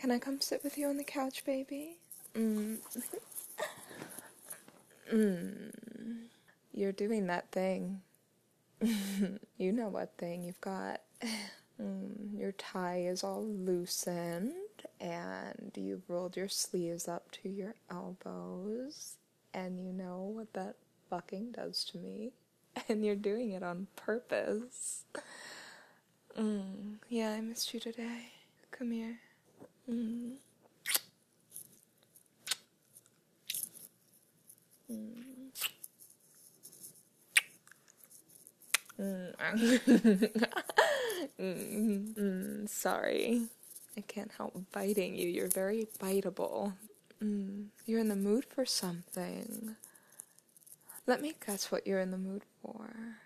Can I come sit with you on the couch, baby? Mm. You're doing that thing. You know what thing you've got. Your tie is all loosened, and you've rolled your sleeves up to your elbows, and you know what that fucking does to me, and you're doing it on purpose. Yeah, I missed you today. Come here. Sorry. I can't help biting you. You're very biteable. You're in the mood for something. Let me guess what you're in the mood for.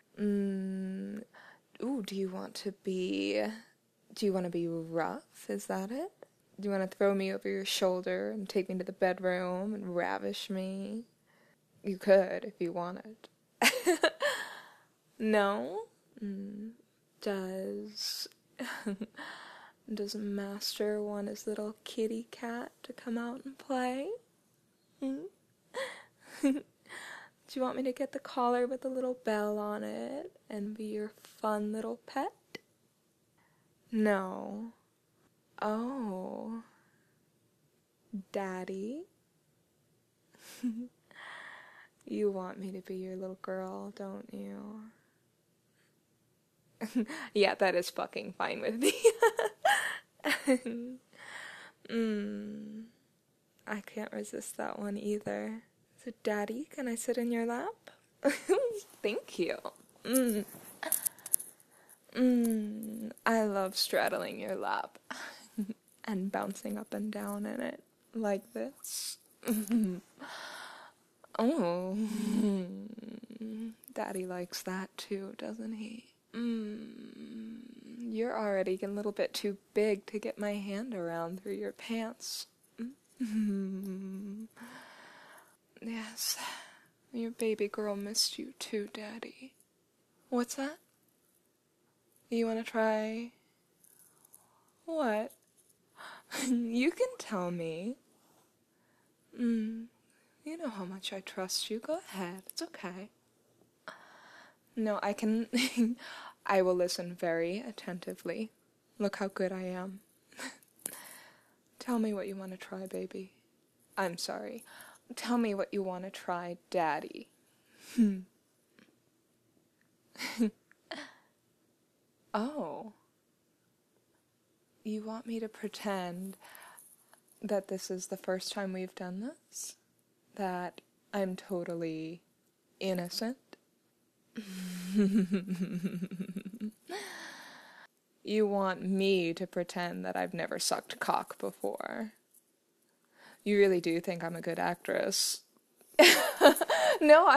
Ooh, do you want to be rough? Is that it? Do you want to throw me over your shoulder and take me to the bedroom and ravish me? You could if you wanted. No? Does Master want his little kitty cat to come out and play? Do you want me to get the collar with the little bell on it and be your fun little pet? No. Oh. Daddy? You want me to be your little girl, don't you? Yeah, that is fucking fine with me. I can't resist that one either. So, Daddy, can I sit in your lap? Thank you. I love straddling your lap and bouncing up and down in it like this. Oh, Daddy likes that too, doesn't he? You're already a little bit too big to get my hand around through your pants. Yes, your baby girl missed you too, Daddy. What's that? You want to try? What? You can tell me. You know how much I trust you. Go ahead. It's okay. No, I can... I will listen very attentively. Look how good I am. Tell me what you want to try, baby. I'm sorry. Tell me what you want to try, Daddy. Oh. You want me to pretend that this is the first time we've done this? That I'm totally innocent? You want me to pretend that I've never sucked cock before? You really do think I'm a good actress? No,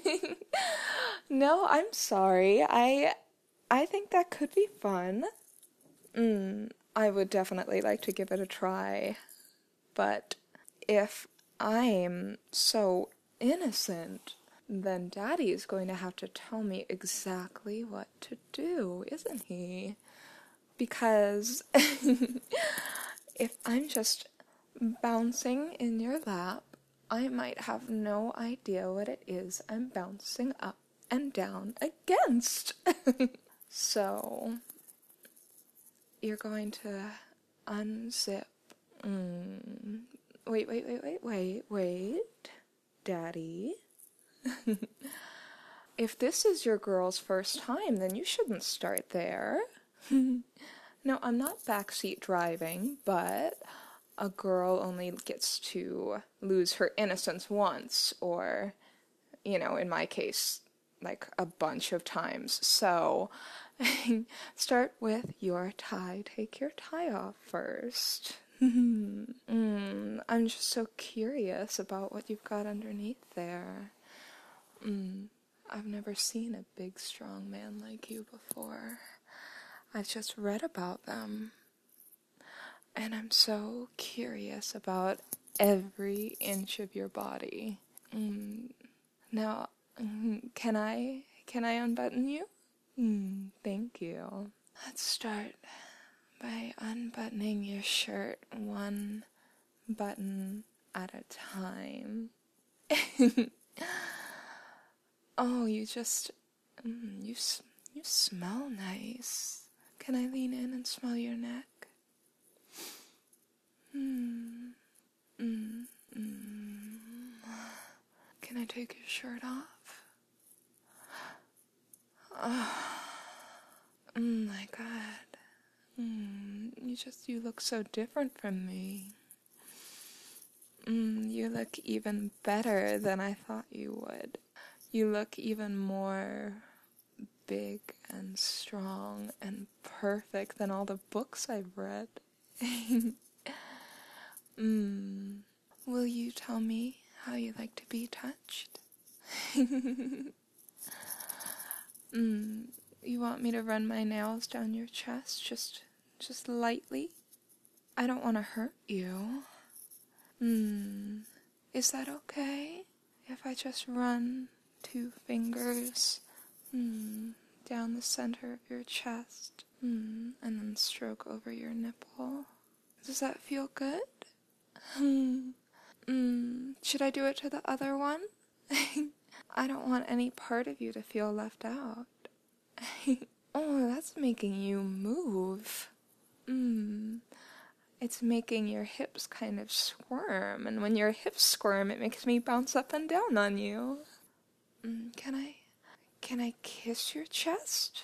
no, I'm sorry. I think that could be fun. I would definitely like to give it a try. But if I'm so innocent, then Daddy is going to have to tell me exactly what to do, isn't he? Because if I'm just bouncing in your lap, I might have no idea what it is I'm bouncing up and down against. So, you're going to unzip. Wait, Daddy. If this is your girl's first time, then you shouldn't start there. No, I'm not backseat driving, but a girl only gets to lose her innocence once, or, in my case, like a bunch of times. So, start with your tie. Take your tie off first. I'm just so curious about what you've got underneath there. I've never seen a big, strong man like you before. I've just read about them. And I'm so curious about every inch of your body. Now, can I unbutton you? Thank you. Let's start by unbuttoning your shirt one button at a time. Oh, you smell nice. Can I lean in and smell your neck? Can I take your shirt off? Oh, my God. You look so different from me. You look even better than I thought you would. You look even more big and strong and perfect than all the books I've read. Will you tell me how you like to be touched? You want me to run my nails down your chest just lightly? I don't want to hurt you. Is that okay? If I just run 2 fingers, down the center of your chest, and then stroke over your nipple. Does that feel good? Should I do it to the other one? I don't want any part of you to feel left out. Oh, that's making you move. It's making your hips kind of squirm, and when your hips squirm, it makes me bounce up and down on you. Can I kiss your chest?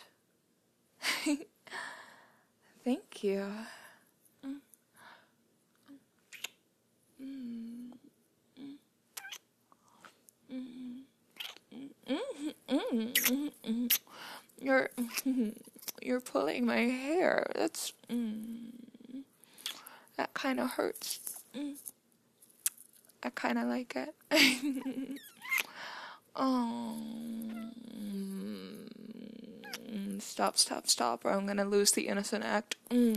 Thank you. You're pulling my hair. That kind of hurts. I kind of like it. Oh. Stop, or I'm gonna lose the innocent act.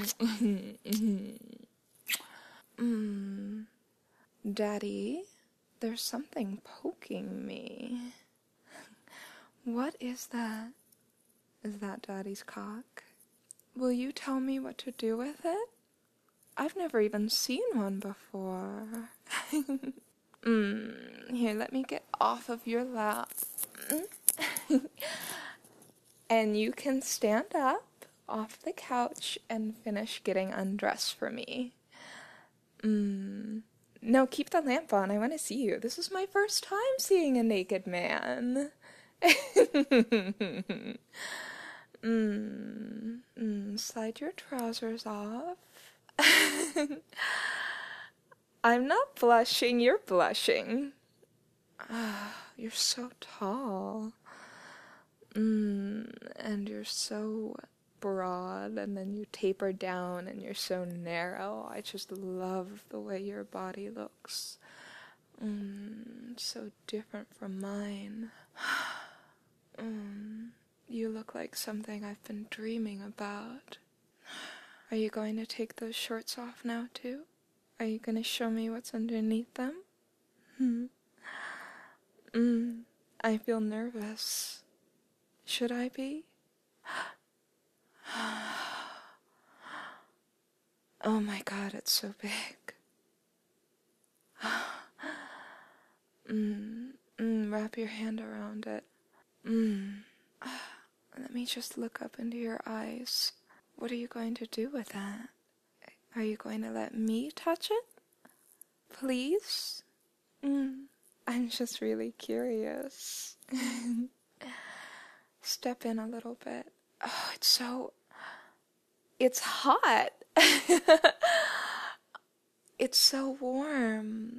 Daddy, there's something poking me. What is that? Is that Daddy's cock? Will you tell me what to do with it? I've never even seen one before. Here, let me get off of your lap. And you can stand up off the couch and finish getting undressed for me. No, keep the lamp on. I want to see you. This is my first time seeing a naked man. Slide your trousers off. I'm not blushing, you're blushing. You're so tall. And you're so broad, and then you taper down, and you're so narrow. I just love the way your body looks. So different from mine. You look like something I've been dreaming about. Are you going to take those shorts off now, too? Are you going to show me what's underneath them? I feel nervous. Should I be? Oh my God, it's so big. Wrap your hand around it. Let me just look up into your eyes. What are you going to do with that? Are you going to let me touch it? Please? I'm just really curious. Step in a little bit. Oh, it's hot. It's so warm.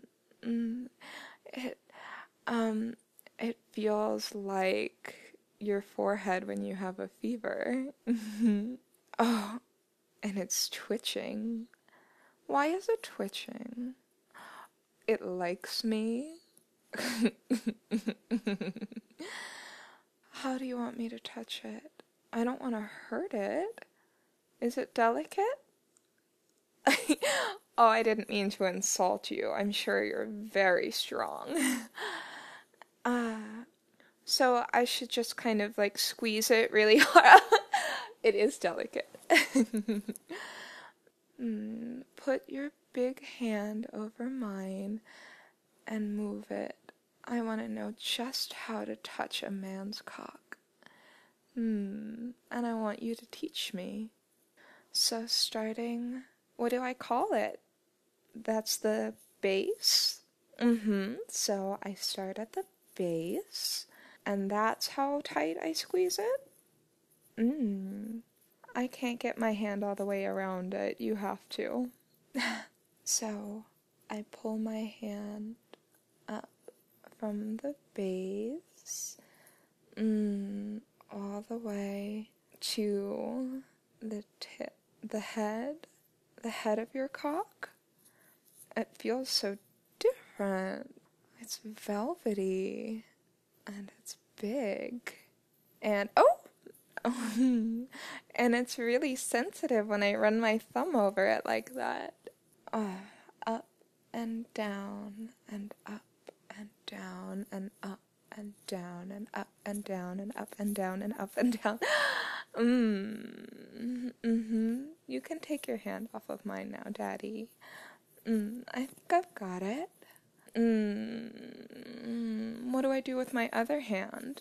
It feels like your forehead when you have a fever. Oh, and it's twitching. Why is it twitching? It likes me. How do you want me to touch it? I don't want to hurt it. Is it delicate? Oh, I didn't mean to insult you. I'm sure you're very strong. So I should just kind of like squeeze it really hard. It is delicate. Put your big hand over mine and move it. I want to know just how to touch a man's cock. And I want you to teach me. So starting, what do I call it? That's the base? So I start at the base, and that's how tight I squeeze it? I can't get my hand all the way around it. You have to. So I pull my hand up from the base, all the way to the tip, the head of your cock. It feels so different. It's velvety, and it's big, and and it's really sensitive when I run my thumb over it like that. Up and down, and up and down, and up and down, and up and down, and up and down, and up and down. You can take your hand off of mine now, Daddy. I think I've got it. What do I do with my other hand?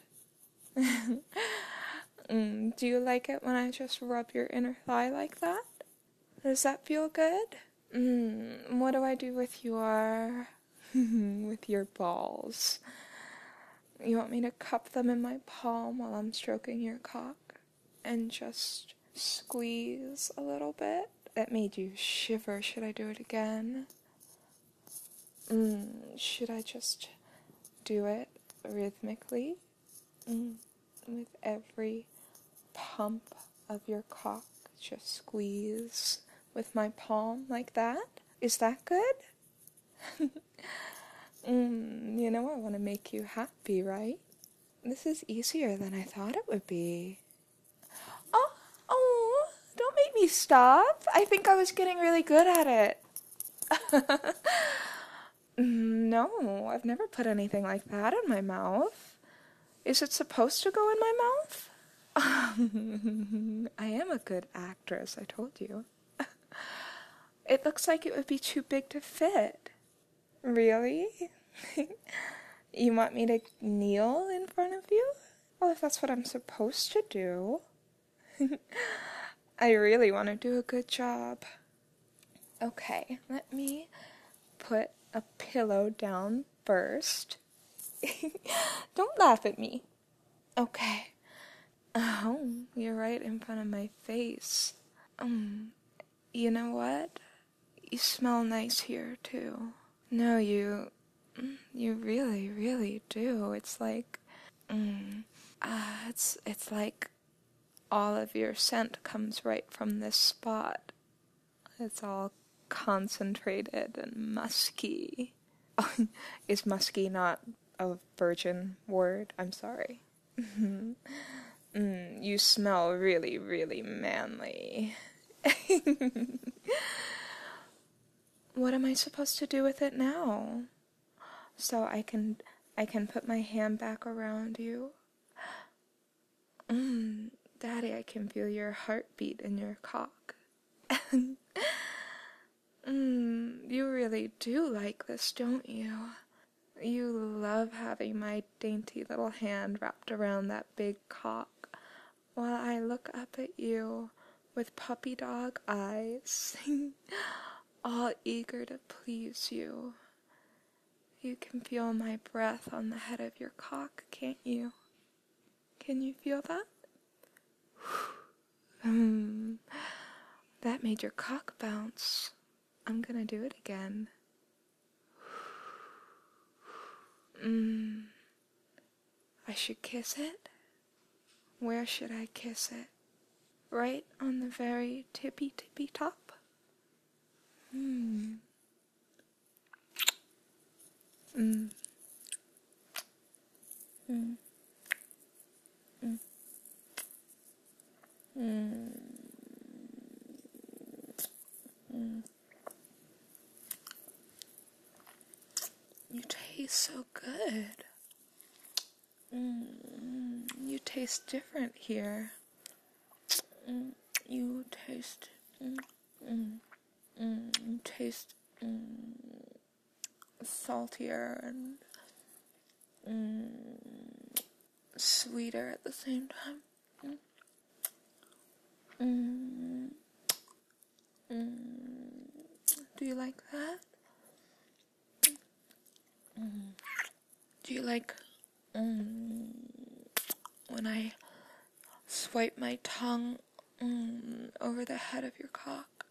Do you like it when I just rub your inner thigh like that? Does that feel good? What do I do with your with your balls? You want me to cup them in my palm while I'm stroking your cock and just squeeze a little bit? That made you shiver. Should I do it again? Should I just do it rhythmically? With every pump of your cock, just squeeze with my palm like that? Is that good? You know I want to make you happy, right? This is easier than I thought it would be. Oh, don't make me stop. I think I was getting really good at it. No, I've never put anything like that in my mouth. Is it supposed to go in my mouth? I am a good actress, I told you. It looks like it would be too big to fit. Really? You want me to kneel in front of you? Well, if that's what I'm supposed to do. I really want to do a good job. Okay, let me put a pillow down first. Don't laugh at me. Okay. Oh, you're right in front of my face. You know what? You smell nice here, too. No, you really, really do. It's like, it's like all of your scent comes right from this spot. It's all concentrated and musky. Is musky not a virgin word? I'm sorry. You smell really, really manly. What am I supposed to do with it now? So I can put my hand back around you. Daddy, I can feel your heartbeat in your cock. You really do like this, don't you? You love having my dainty little hand wrapped around that big cock while I look up at you with puppy dog eyes, all eager to please you. You can feel my breath on the head of your cock, can't you? Can you feel that? That made your cock bounce. I'm gonna do it again. I should kiss it? Where should I kiss it? Right on the very tippy top? You taste so good. You taste different here. You taste... taste saltier and sweeter at the same time. Do you like that? Do you like when I swipe my tongue over the head of your cock?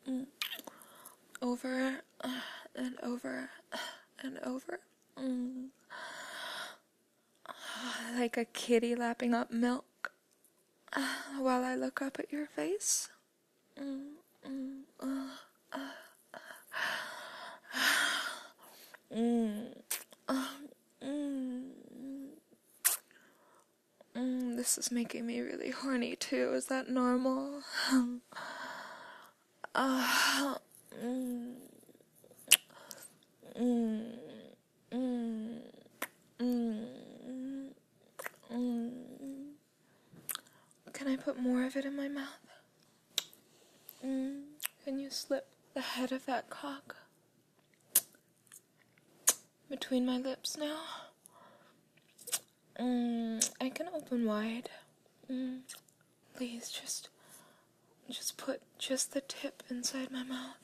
Over and over and over. Like a kitty lapping up milk while I look up at your face. This is making me really horny too. Is that normal? Can I put more of it in my mouth? Can you slip the head of that cock between my lips now? I can open wide. Please, just put just the tip inside my mouth.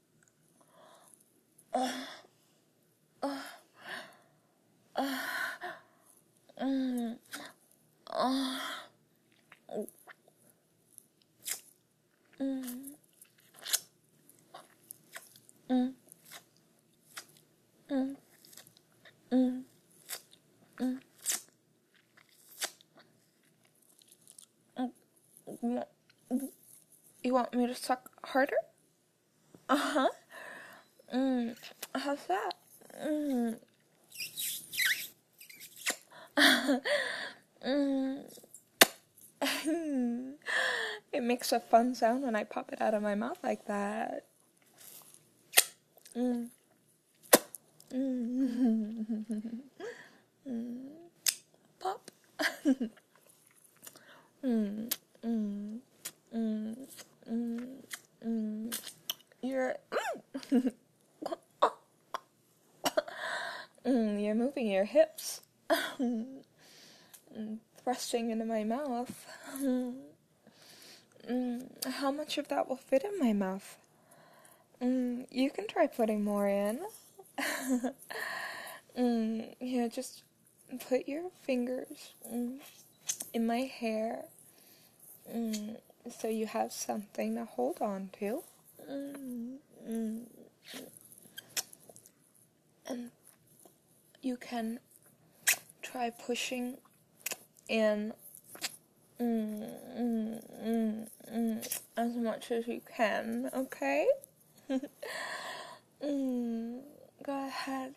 You want me to suck harder? Uh-huh. How's that? It makes a fun sound when I pop it out of my mouth like that. Pop. You're you're moving your hips, thrusting into my mouth. How much of that will fit in my mouth? You can try putting more in. Yeah, just put your fingers in my hair, so you have something to hold on to. And you can try pushing in as much as you can, okay? Go ahead.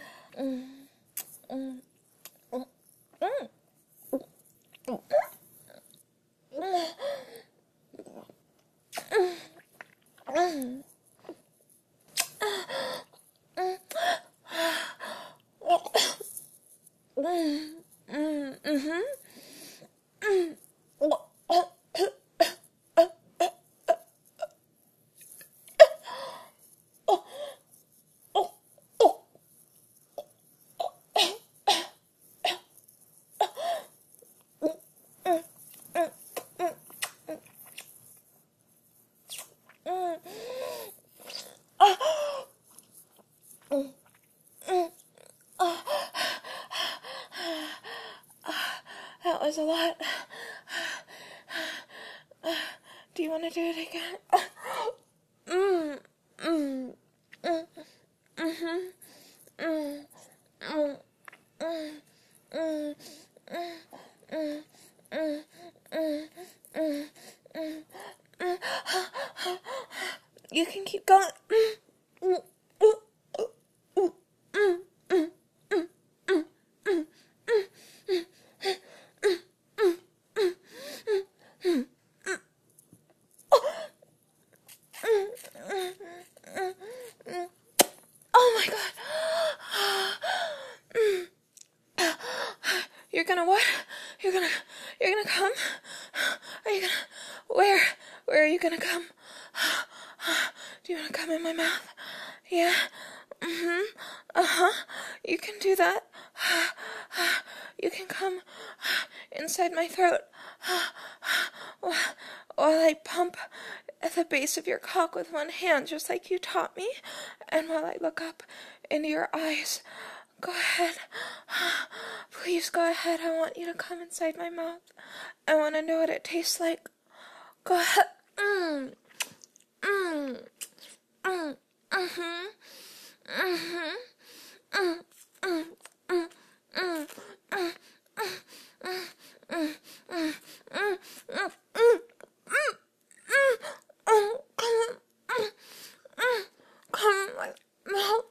That was a lot. Do you want to do it again? You can keep going. Oh my God. You're gonna what? You're gonna come? Are you gonna, where are you gonna come? Do you want to come in my mouth? Yeah. You can do that. You can come inside my throat while I pump at the base of your cock with one hand, just like you taught me, and while I look up into your eyes. Go ahead. Please go ahead. I want you to come inside my mouth. I want to know what it tastes like. Go ahead. Come in my mouth.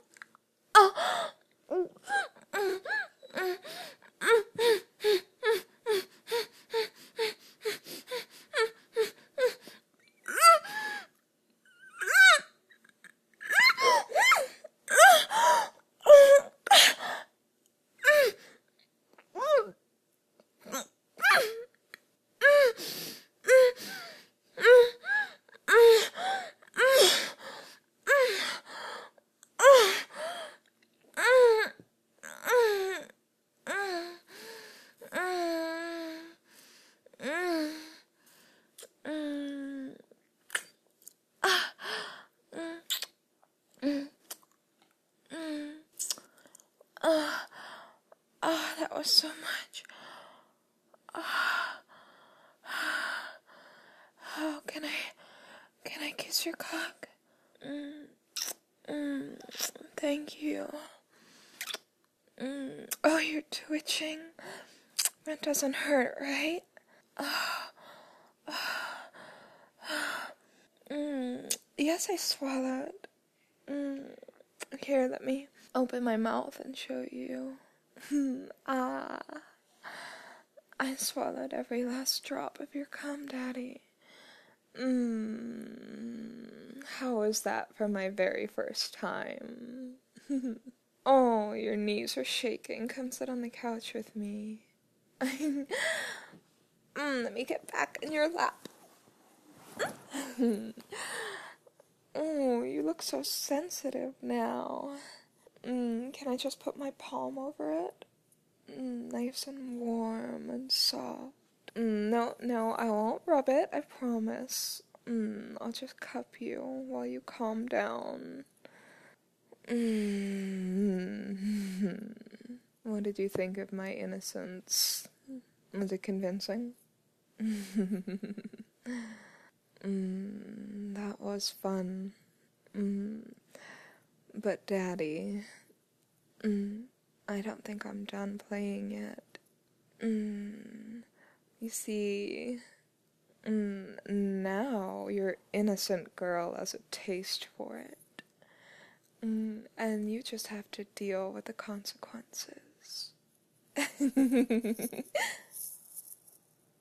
That was so much. Oh, can I kiss your cock? Thank you. Oh, you're twitching. That doesn't hurt, right? Yes, I swallowed. Here, let me open my mouth and show you. I swallowed every last drop of your cum, Daddy. How was that for my very first time? Oh, your knees are shaking. Come sit on the couch with me. Let me get back in your lap. Oh, you look so sensitive now. Can I just put my palm over it? Nice and warm and soft. No, I won't rub it, I promise. I'll just cup you while you calm down. What did you think of my innocence? Was it convincing? That was fun. But Daddy, I don't think I'm done playing yet. You see, now your innocent girl has a taste for it. And you just have to deal with the consequences.